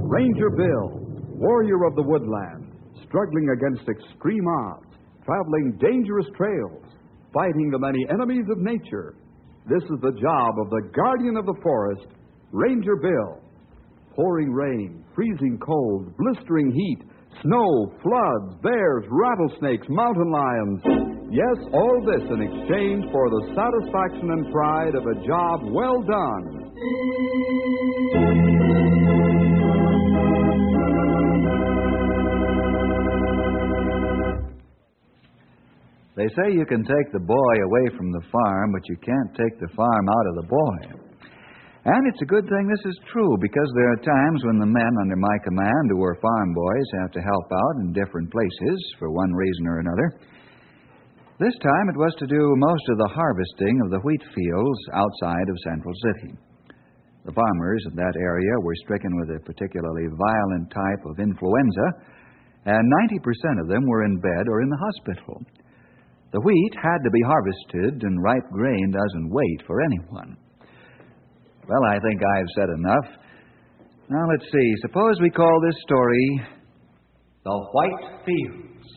Ranger Bill, warrior of the woodland, struggling against extreme odds, traveling dangerous trails, fighting the many enemies of nature. This is the job of the guardian of the forest, Ranger Bill. Pouring rain, freezing cold, blistering heat, snow, floods, bears, rattlesnakes, mountain lions. Yes, all this in exchange for the satisfaction and pride of a job well done. They say you can take the boy away from the farm, but you can't take the farm out of the boy. And it's a good thing this is true, because there are times when the men under my command, who are farm boys, have to help out in different places for one reason or another. This time it was to do most of the harvesting of the wheat fields outside of Central City. The farmers in that area were stricken with a particularly violent type of influenza, and 90% of them were in bed or in the hospital. The wheat had to be harvested, and ripe grain doesn't wait for anyone. Well, I think I've said enough. Now, let's see. Suppose we call this story The White Fields.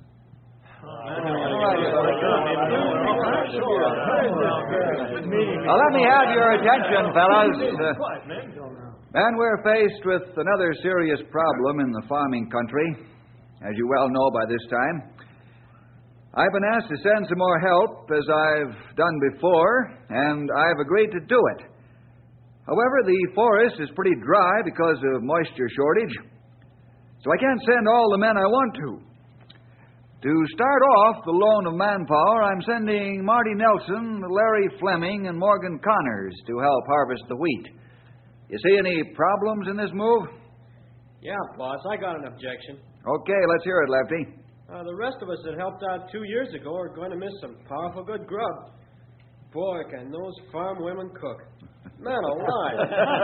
Now, let me have your attention, fellas. And we're faced with another serious problem in the farming country, as you well know by this time. I've been asked to send some more help, as I've done before, and I've agreed to do it. However, the forest is pretty dry because of moisture shortage, so I can't send all the men I want to. To start off the loan of manpower, I'm sending Marty Nelson, Larry Fleming, and Morgan Connors to help harvest the wheat. You see any problems in this move? Yeah, boss, I got an objection. Okay, let's hear it, Lefty. The rest of us that helped out 2 years ago are going to miss some powerful good grub. Boy, can those farm women cook. Man alive.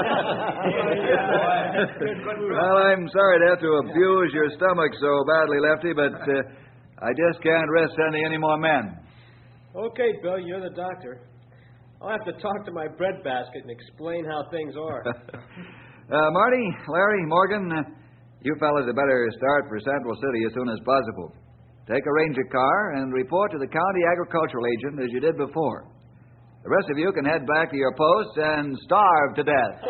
Well, I'm sorry to have to abuse your stomach so badly, Lefty, but I just can't risk sending any more men. Okay, Bill, you're the doctor. I'll have to talk to my breadbasket and explain how things are. Marty, Larry, Morgan, you fellas had better start for Central City as soon as possible. Take a ranger car and report to the county agricultural agent as you did before. The rest of you can head back to your posts and starve to death.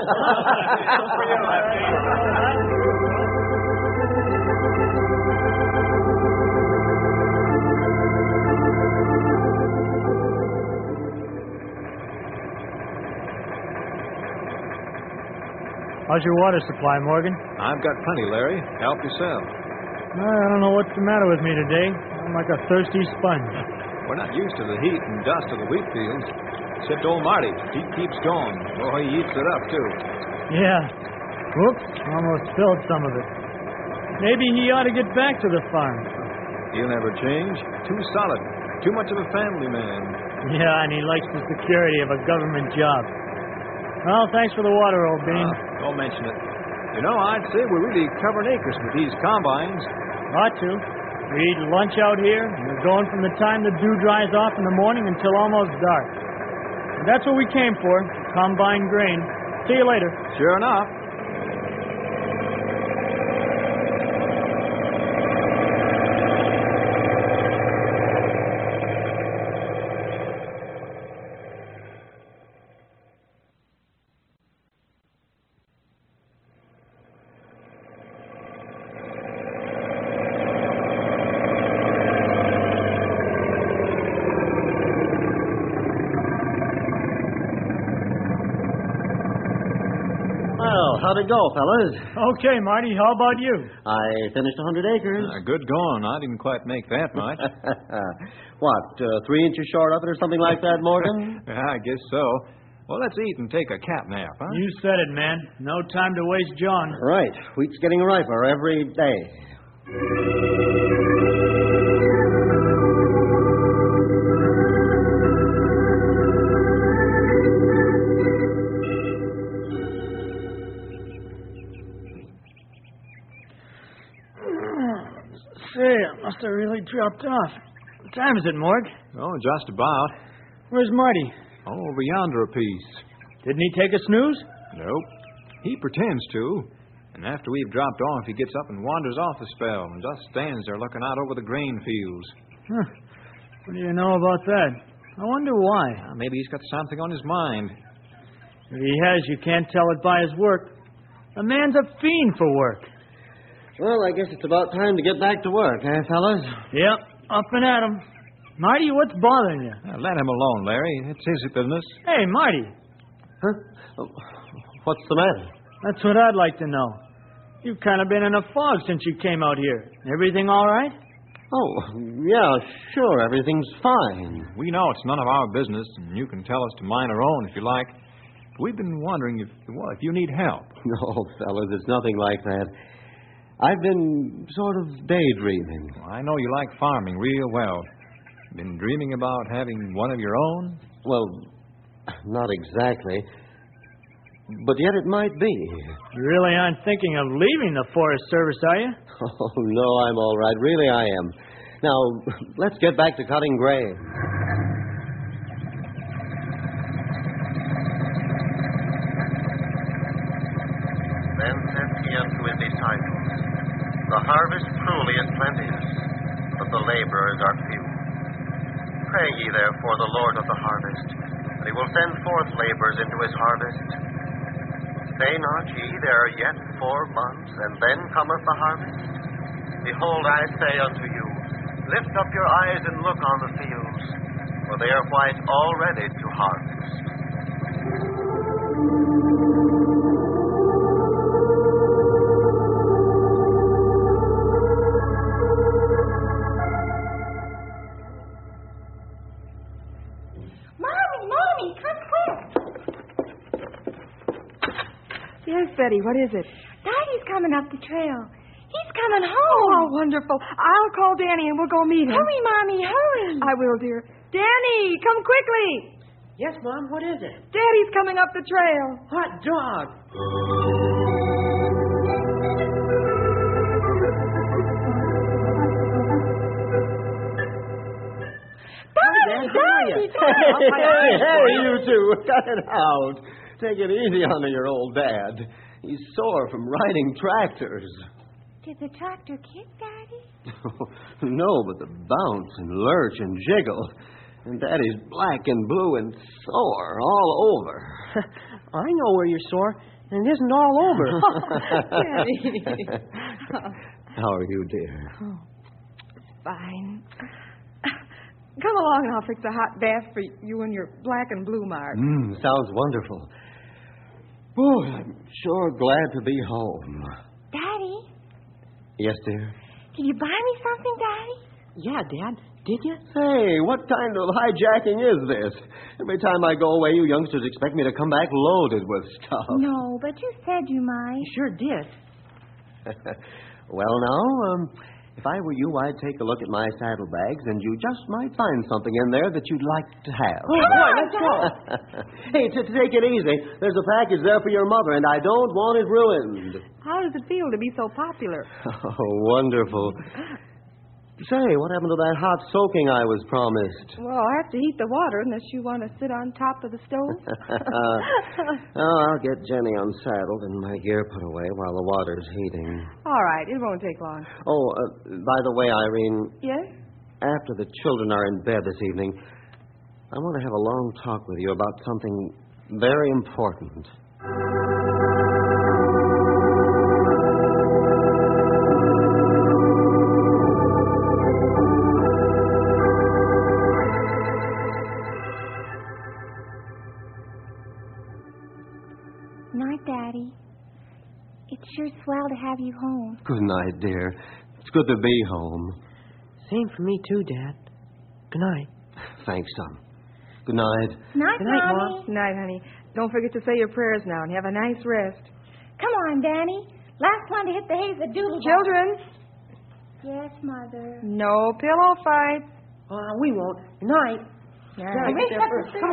How's your water supply, Morgan? I've got plenty, Larry. Help yourself. I don't know what's the matter with me today. I'm like a thirsty sponge. We're not used to the heat and dust of the wheat fields. Except old Marty. He keeps going. Oh, he eats it up, too. Yeah. Whoops, almost spilled some of it. Maybe he ought to get back to the farm. He'll never change. Too solid. Too much of a family man. Yeah, and he likes the security of a government job. Well, thanks for the water, old bean. Don't mention it. You know, I'd say we're really covering acres with these combines. Ought to. We eat lunch out here, and we're going from the time the dew dries off in the morning until almost dark. And that's what we came for, combine grain. See you later. Sure enough. How'd it go, fellas? Okay, Marty, how about you? I finished 100 acres. Good going. I didn't quite make that much. What, 3 inches short of it or something like that, Morgan? I guess so. Well, let's eat and take a cat nap, huh? You said it, man. No time to waste, John. Right. Wheat's getting riper every day. Say, it must have really dropped off. What time is it, Morg? Oh, just about. Where's Marty? Oh, over yonder a piece. Didn't he take a snooze? Nope. He pretends to. And after we've dropped off, he gets up and wanders off a spell and just stands there looking out over the grain fields. Huh. What do you know about that? I wonder why. Maybe he's got something on his mind. If he has, you can't tell it by his work. The man's a fiend for work. Well, I guess it's about time to get back to work, eh, fellas? Yep, up and at 'em. Marty, what's bothering you? Let him alone, Larry. It's his business. Hey, Marty. Huh? What's the matter? That's what I'd like to know. You've kind of been in a fog since you came out here. Everything all right? Oh, yeah, sure. Everything's fine. We know it's none of our business, and you can tell us to mind our own if you like. We've been wondering if you need help. No, fellas, it's nothing like that. I've been sort of daydreaming. Well, I know you like farming real well. Been dreaming about having one of your own? Well, not exactly. But yet it might be. You really aren't thinking of leaving the Forest Service, are you? Oh, no, I'm all right. Really, I am. Now, let's get back to cutting grain. Then said he unto his disciples, The harvest truly is plenteous, but the laborers are few. Pray ye therefore the Lord of the harvest, that he will send forth laborers into his harvest. Say not ye, there are yet 4 months, and then cometh the harvest? Behold, I say unto you, lift up your eyes and look on the fields, for they are white already to harvest. Mommy, come quick. Yes, Betty, what is it? Daddy's coming up the trail. He's coming home. Oh, wonderful. I'll call Danny and we'll go meet him. Hurry, Mommy, hurry. I will, dear. Danny, come quickly. Yes, Mom, what is it? Daddy's coming up the trail. Hot dog. Daddy, Hey, you two, cut it out. Take it easy on your old dad. He's sore from riding tractors. Did the tractor kick, Daddy? No, but the bounce and lurch and jiggle. And Daddy's black and blue and sore all over. I know where you're sore, and it isn't all over. Daddy. How are you, dear? Oh, fine. Come along and I'll fix a hot bath for you and your black and blue mark. Sounds wonderful. Boy, I'm sure glad to be home. Daddy, Yes, dear? did you buy me something, Daddy? Yeah, Dad, did you? Hey, what kind of hijacking is this? Every time I go away, you youngsters expect me to come back loaded with stuff. No, but you said you might. You sure did. Well, now, if I were you, I'd take a look at my saddlebags, and you just might find something in there that you'd like to have. Oh, boy, let's go. Hey, take it easy. There's a package there for your mother, and I don't want it ruined. How does it feel to be so popular? Oh, wonderful. Say, what happened to that hot soaking I was promised? Well, I have to heat the water unless you want to sit on top of the stove. I'll get Jenny unsaddled and my gear put away while the water's heating. All right, it won't take long. Oh, by the way, Irene, Yes? after the children are in bed this evening, I want to have a long talk with you about something very important. Night, Daddy. It's sure swell to have you home. Good night, dear. It's good to be home. Same for me, too, Dad. Good night. Thanks, son. Good night. Night, Good night, Mommy. Mom. Night, honey. Don't forget to say your prayers now and have a nice rest. Come on, Danny. Last one to hit the hay is the doodle. Children, Yes, Mother. no pillow fights. We won't. Good night. Yeah. Gotta Wait, get there that's first. the Come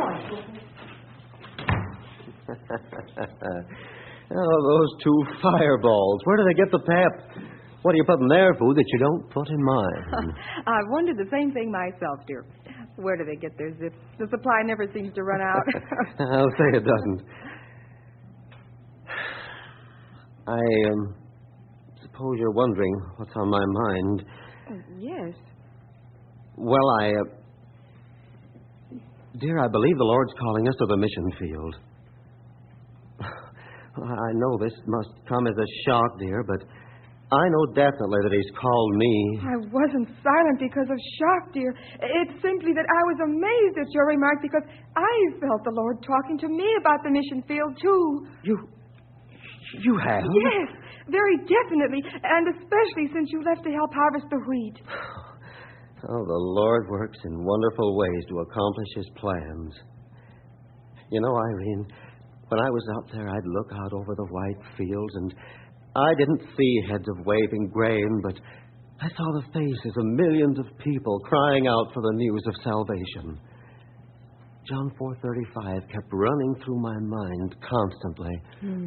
on. Oh, those two fireballs. Where do they get the pep? What do you put in their food that you don't put in mine? I wondered the same thing myself, dear. Where do they get their zips? The supply never seems to run out. I'll say it doesn't. I suppose you're wondering what's on my mind. Yes. Well, Dear, I believe the Lord's calling us to the mission field. I know this must come as a shock, dear, but I know definitely that He's called me. I wasn't silent because of shock, dear. It's simply that I was amazed at your remark because I felt the Lord talking to me about the mission field, too. You have? Yes, very definitely, and especially since you left to help harvest the wheat. Oh, the Lord works in wonderful ways to accomplish His plans. You know, Irene, when I was out there, I'd look out over the white fields, and I didn't see heads of waving grain, but I saw the faces of millions of people crying out for the news of salvation. John 4:35 kept running through my mind constantly.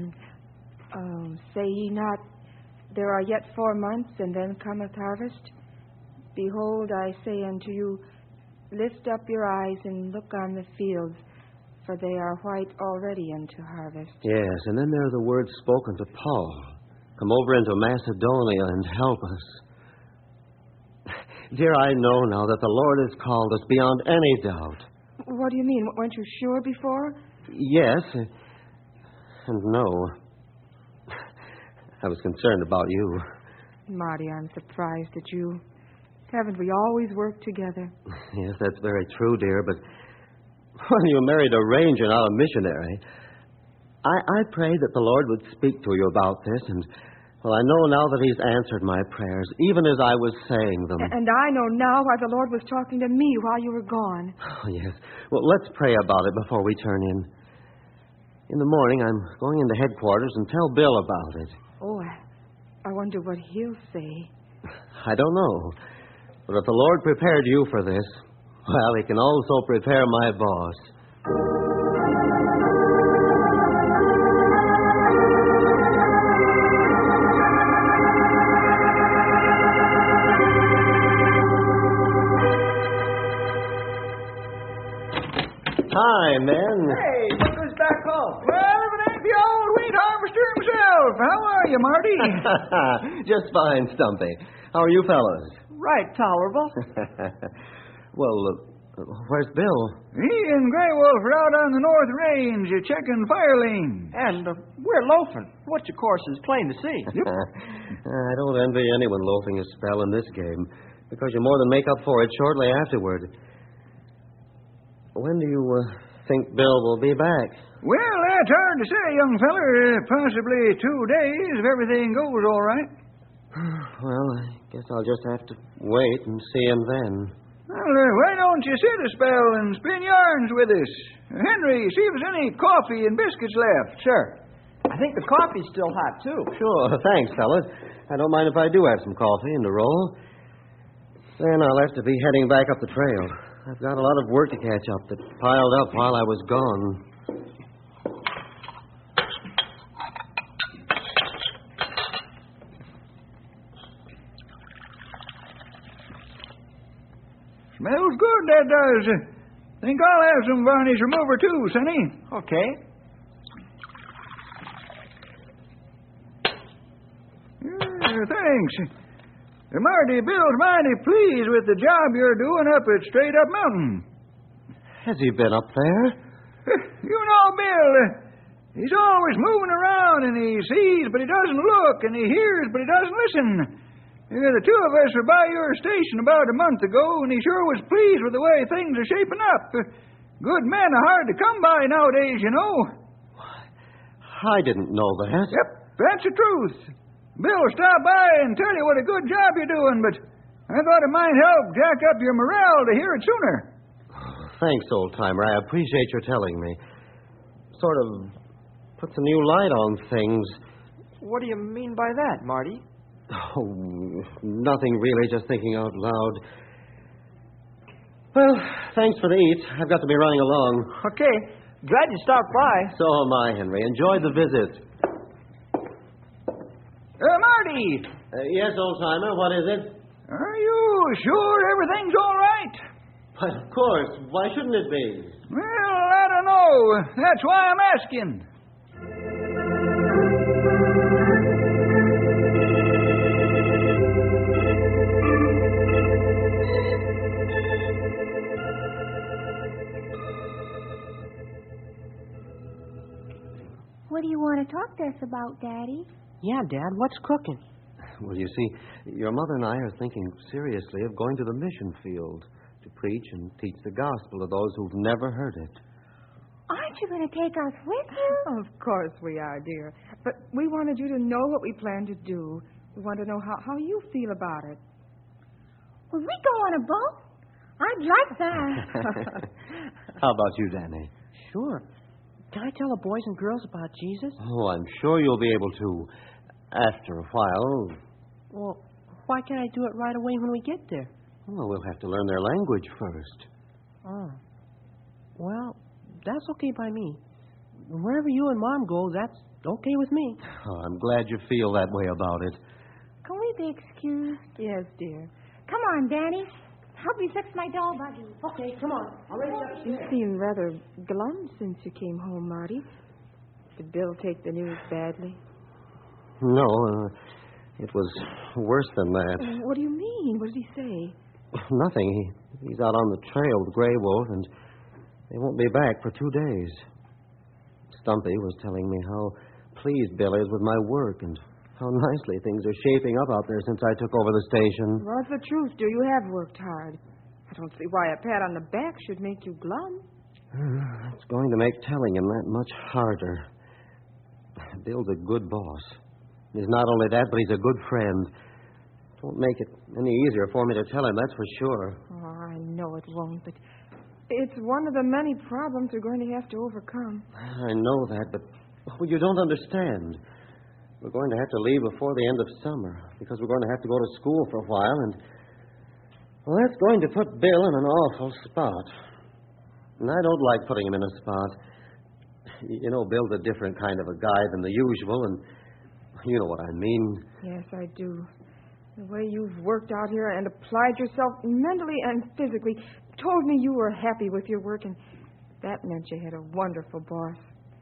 Say ye not, there are yet 4 months, and then cometh harvest? Behold, I say unto you, lift up your eyes and look on the fields, for they are white already unto harvest. Yes, and then there are the words spoken to Paul. Come over into Macedonia and help us. Dear, I know now that the Lord has called us beyond any doubt. What do you mean? Weren't you sure before? Yes, and no. I was concerned about you. Marty, I'm surprised at you. Haven't we always worked together? Yes, that's very true, dear, but when you married a ranger, not a missionary, I prayed that the Lord would speak to you about this, and, well, I know now that He's answered my prayers, even as I was saying them. And I know now why the Lord was talking to me while you were gone. Oh, yes. Well, let's pray about it before we turn in. In the morning, I'm going into headquarters and tell Bill about it. Oh, I wonder what he'll say. I don't know. But if the Lord prepared you for this, well, He can also prepare my boss. Hi, men. Hey, look who's back home. Well, if it ain't the old wheat harvester himself. How are you, Marty? Just fine, Stumpy. How are you fellas? Right, tolerable. Well, where's Bill? He and Grey Wolf are out on the North Range checking fire lanes. And we're loafing, which, of course, is plain to see. I don't envy anyone loafing a spell in this game, because you more than make up for it shortly afterward. When do you think Bill will be back? Well, that's hard to say, young feller. Possibly 2 days if everything goes all right. Well, I guess I'll just have to wait and see him then. Well, why don't you sit a spell and spin yarns with us? Henry, see if there's any coffee and biscuits left. Sure. I think the coffee's still hot, too. Sure. Thanks, fellas. I don't mind if I do have some coffee and a roll. Then I'll have to be heading back up the trail. I've got a lot of work to catch up that piled up while I was gone. Smells good, that does. Think I'll have some varnish remover, too, Sonny. Okay. Thanks. Marty, Bill's mighty pleased with the job you're doing up at Straight Up Mountain. Has he been up there? You know, Bill, he's always moving around, and he sees, but he doesn't look, and he hears, but he doesn't listen. The two of us were by your station about a month ago, and he sure was pleased with the way things are shaping up. Good men are hard to come by nowadays, you know. I didn't know that. Yep, that's the truth. Bill will stop by and tell you what a good job you're doing, but I thought it might help jack up your morale to hear it sooner. Thanks, old-timer. I appreciate your telling me. Sort of puts a new light on things. What do you mean by that, Marty? Oh, nothing really, just thinking out loud. Well, thanks for the eats. I've got to be running along. Okay. Glad you stopped by. So am I, Henry. Enjoyed the visit. Marty! Yes, old-timer, what is it? Are you sure everything's all right? But, of course. Why shouldn't it be? Well, I don't know. That's why I'm asking. What do you want to talk to us about, Daddy? Yeah, Dad, what's cooking? Well, you see, your mother and I are thinking seriously of going to the mission field to preach and teach the gospel to those who've never heard it. Aren't you going to take us with you? Of course we are, dear. But we wanted you to know what we plan to do. We want to know how you feel about it. Will we go on a boat? I'd like that. How about you, Danny? Sure. Can I tell the boys and girls about Jesus? Oh, I'm sure you'll be able to after a while. Well, why can't I do it right away when we get there? Well, we'll have to learn their language first. Oh. Well, that's okay by me. Wherever you and Mom go, that's okay with me. Oh, I'm glad you feel that way about it. Can we be excused? Yes, dear. Come on, Danny. Help me fix my doll buggy. Okay, come on. I'll raise up You seem rather glum since you came home, Marty. Did Bill take the news badly? No, it was worse than that. What do you mean? What did he say? Nothing. He's out on the trail with Grey Wolf, and they won't be back for 2 days. Stumpy was telling me how pleased Bill is with my work and how nicely things are shaping up out there since I took over the station. Well, it's the truth, dear. You have worked hard. I don't see why a pat on the back should make you glum. It's going to make telling him that much harder. Bill's a good boss. He's not only that, but he's a good friend. Won't make it any easier for me to tell him, that's for sure. Oh, I know it won't, but it's one of the many problems we're going to have to overcome. I know that, but you don't understand. We're going to have to leave before the end of summer because we're going to have to go to school for a while, and well, that's going to put Bill in an awful spot. And I don't like putting him in a spot. You know, Bill's a different kind of a guy than the usual, and you know what I mean. Yes, I do. The way you've worked out here and applied yourself mentally and physically told me you were happy with your work, and that meant you had a wonderful boss.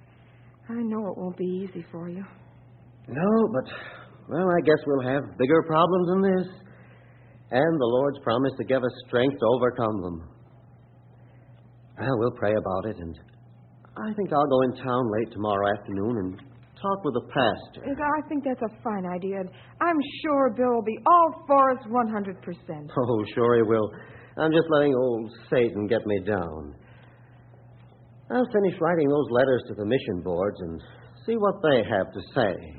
I know it won't be easy for you. No, but, well, I guess we'll have bigger problems than this. And the Lord's promised to give us strength to overcome them. Well, we'll pray about it, and I think I'll go in town late tomorrow afternoon and talk with the pastor. Yes, I think that's a fine idea, and I'm sure Bill will be all for us 100%. Oh, sure he will. I'm just letting old Satan get me down. I'll finish writing those letters to the mission boards and see what they have to say.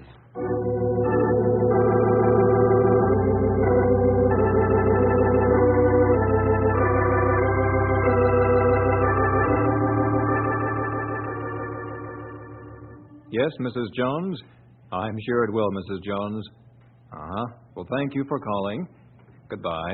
Yes, Mrs. Jones? I'm sure it will, Mrs. Jones. Uh-huh. Well, thank you for calling. Goodbye.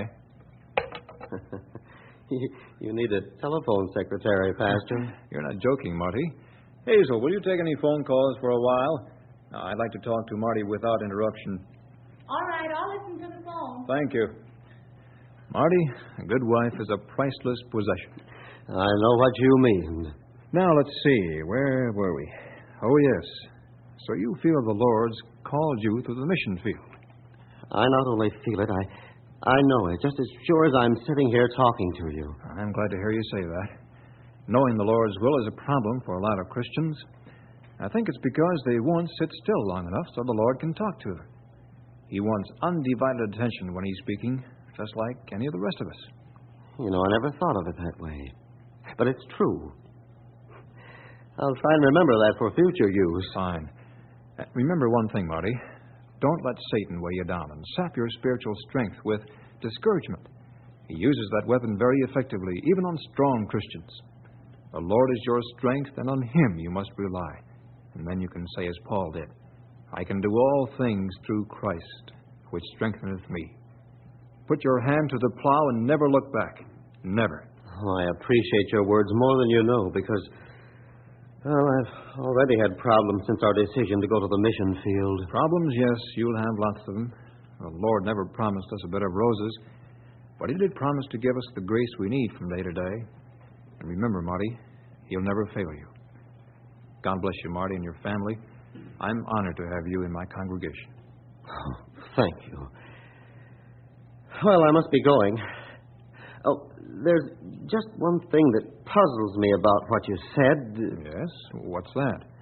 You need a telephone secretary, Pastor. You're not joking, Marty. Hazel, will you take any phone calls for a while? I'd like to talk to Marty without interruption. All right, I'll listen to the phone. Thank you. Marty, a good wife is a priceless possession. I know what you mean. Now, let's see. Where were we? Oh, yes. So you feel the Lord's called you to the mission field. I not only feel it, I know it, just as sure as I'm sitting here talking to you. I'm glad to hear you say that. Knowing the Lord's will is a problem for a lot of Christians. I think it's because they won't sit still long enough so the Lord can talk to them. He wants undivided attention when he's speaking, just like any of the rest of us. You know, I never thought of it that way. But it's true. I'll try and remember that for future use. Fine. Remember one thing, Marty. Don't let Satan weigh you down and sap your spiritual strength with discouragement. He uses that weapon very effectively, even on strong Christians. The Lord is your strength, and on him you must rely. And then you can say as Paul did, I can do all things through Christ, which strengtheneth me. Put your hand to the plow and never look back. Never. Oh, I appreciate your words more than you know, because, well, I've already had problems since our decision to go to the mission field. Problems, yes, you'll have lots of them. The Lord never promised us a bed of roses, but he did promise to give us the grace we need from day to day. And remember, Marty, he'll never fail you. God bless you, Marty, and your family. I'm honored to have you in my congregation. Oh, thank you. Well, I must be going. Oh, there's just one thing that puzzles me about what you said. Yes? What's that?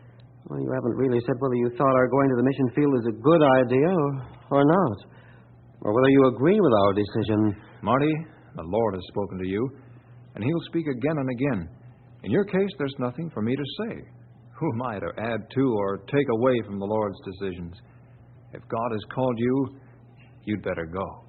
Well, you haven't really said whether you thought our going to the mission field is a good idea or not. Or whether you agree with our decision. Marty, the Lord has spoken to you, and He'll speak again and again. In your case, there's nothing for me to say. Who am I to add to or take away from the Lord's decisions? If God has called you, you'd better go.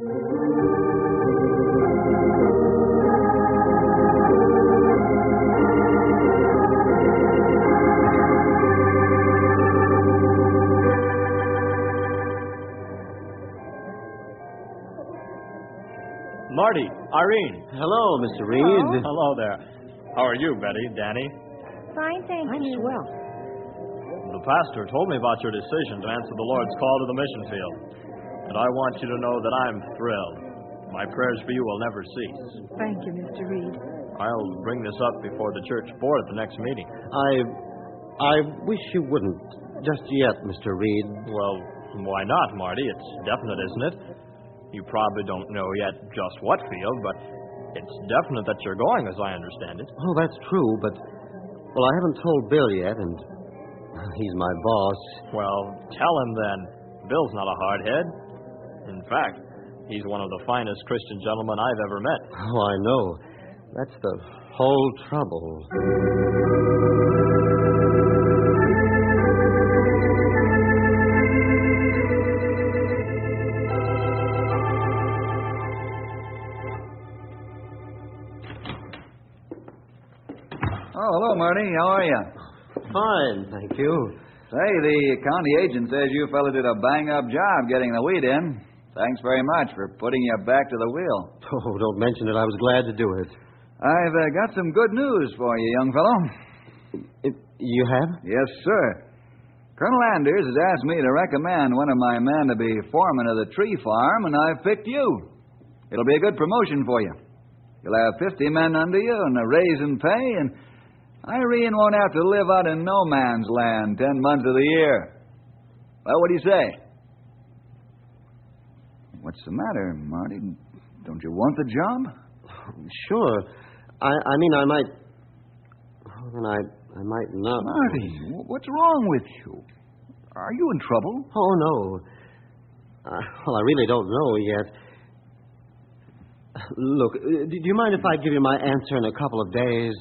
Marty, Irene. Hello, Mr. Reed. Hello there. How are you, Betty, Danny? Fine, thank I'm you. swell. The pastor told me about your decision to answer the Lord's call to the mission field. And I want you to know that I'm thrilled. My prayers for you will never cease. Thank you, Mr. Reed. I'll bring this up before the church board at the next meeting. I wish you wouldn't just yet, Mr. Reed. Well, why not, Marty? It's definite, isn't it? You probably don't know yet just what field, but it's definite that you're going, as I understand it. Oh, that's true, but... Well, I haven't told Bill yet, and he's my boss. Well, tell him then. Bill's not a hardhead. In fact, he's one of the finest Christian gentlemen I've ever met. Oh, I know. That's the whole trouble. Oh, hello, Marty. How are you? Fine, thank you. Say, the county agent says you fella did a bang-up job getting the wheat in. Thanks very much for putting you back to the wheel. Oh, don't mention it. I was glad to do it. I've got some good news for you, young fellow. You have? Yes, sir. Colonel Anders has asked me to recommend one of my men to be foreman of the tree farm, and I've picked you. It'll be a good promotion for you. You'll have 50 men under you and a raise in pay, and Irene won't have to live out in no man's land 10 months of the year. Well, what do you say? What's the matter, Marty? Don't you want the job? Sure. I mean, I might... Oh, then I might not. Marty, what's wrong with you? Are you in trouble? Oh, no. Well, I really don't know yet. Look, do you mind if I give you my answer in a couple of days?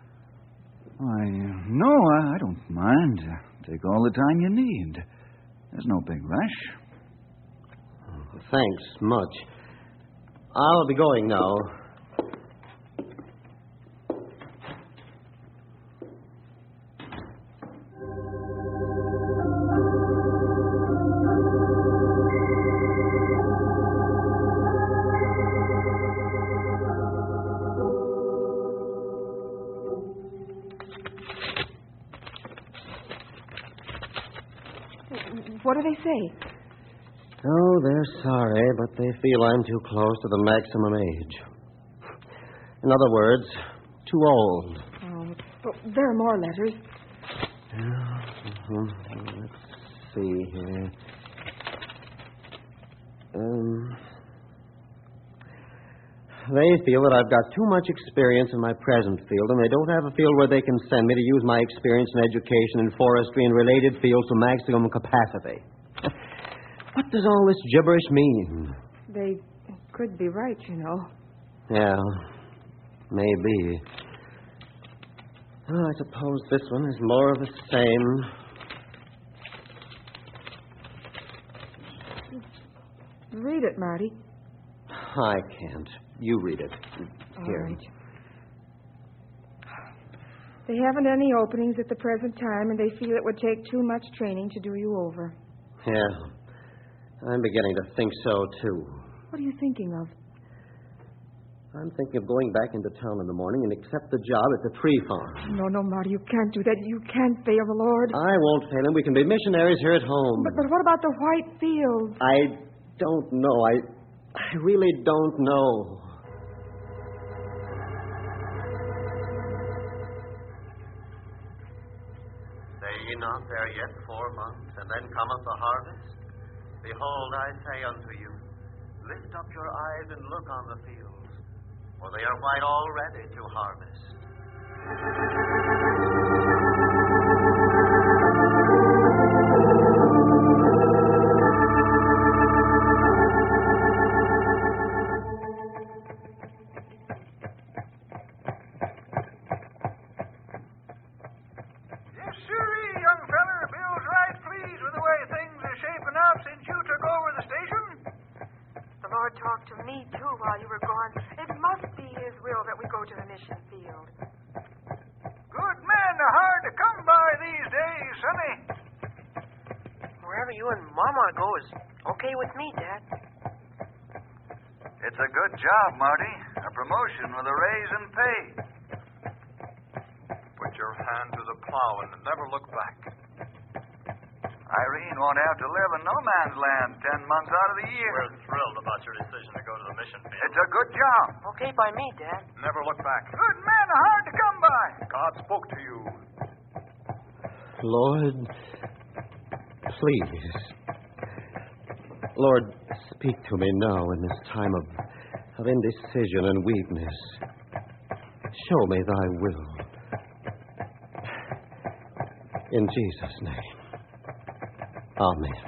No, I don't mind. Take all the time you need. There's no big rush. Thanks much. I'll be going now. What do they say? Oh, they're sorry, but they feel I'm too close to the maximum age. In other words, too old. Oh, but there are more letters. Let's see here. They feel that I've got too much experience in my present field, and they don't have a field where they can send me to use my experience and education in forestry and related fields to maximum capacity. What does all this gibberish mean? They could be right, you know. Yeah, maybe. Oh, I suppose this one is more of the same. Read it, Marty. I can't. You read it. Here. All right. They haven't any openings at the present time, and they feel it would take too much training to do you over. Yeah. I'm beginning to think so, too. What are you thinking of? I'm thinking of going back into town in the morning and accept the job at the tree farm. No, Marty, you can't do that. You can't fail the Lord. I won't fail him. We can be missionaries here at home. But what about the white fields? I don't know. I really don't know. Say ye not, there are yet 4 months, and then cometh the harvest? Behold, I say unto you, lift up your eyes and look on the fields, for they are white already to harvest. mission field. Good men are hard to come by these days, Sonny. Wherever you and Mama go is okay with me, Dad. It's a good job, Marty. A promotion with a raise in pay. Put your hand to the plow and never look back. Irene won't have to live in no man's land 10 months out of the year. We're thrilled about your decision to go to the mission field. It's a good job. Okay by me, Dad. Never look back. Good men are hard to come by. God spoke to you. Lord, please. Lord, speak to me now in this time of indecision and weakness. Show me thy will. In Jesus' name. Amen.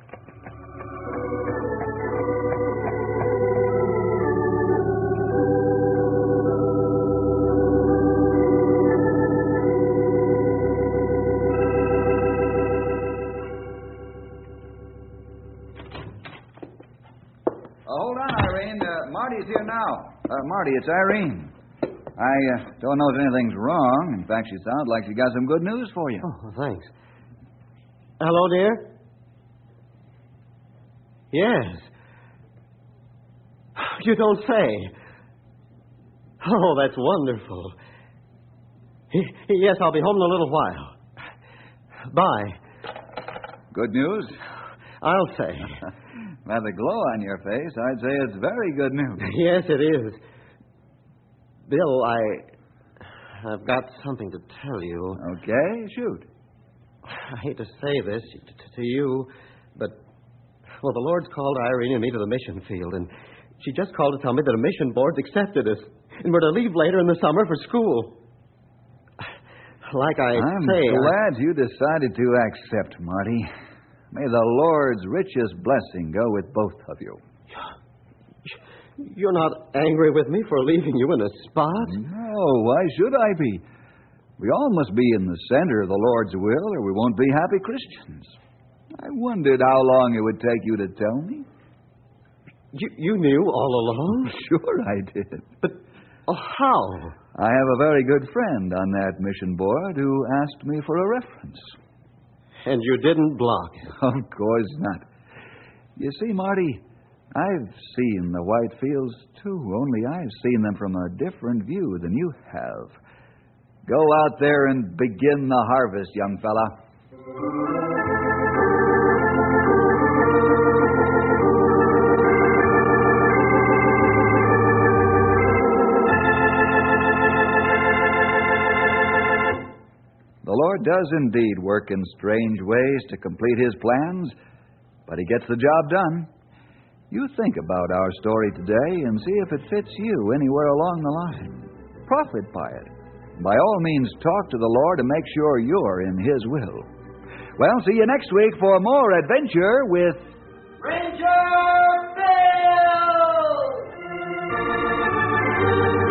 Hold on, Irene. Marty's here now. Marty, it's Irene. I don't know if anything's wrong. In fact, she sounds like she got some good news for you. Oh, thanks. Hello, dear? Yes. You don't say. Oh, that's wonderful. Yes, I'll be home in a little while. Bye. Good news? I'll say. By the glow on your face, I'd say it's very good news. Yes, it is. Bill, I've got something to tell you. Okay, shoot. I hate to say this to you, but, well, the Lord's called Irene and me to the mission field, and she just called to tell me that a mission board's accepted us, and we're to leave later in the summer for school. Like I'm glad you decided to accept, Marty. May the Lord's richest blessing go with both of you. You're not angry with me for leaving you in a spot? No, why should I be? We all must be in the center of the Lord's will, or we won't be happy Christians. I wondered how long it would take you to tell me. You knew all along? Sure I did. But how? I have a very good friend on that mission board who asked me for a reference. And you didn't block it? Of course not. You see, Marty, I've seen the white fields, too, only I've seen them from a different view than you have. Go out there and begin the harvest, young fella. The Lord does indeed work in strange ways to complete His plans, but He gets the job done. You think about our story today and see if it fits you anywhere along the line. Profit by it. By all means, talk to the Lord and make sure you're in His will. Well, see you next week for more adventure with Ranger Bill!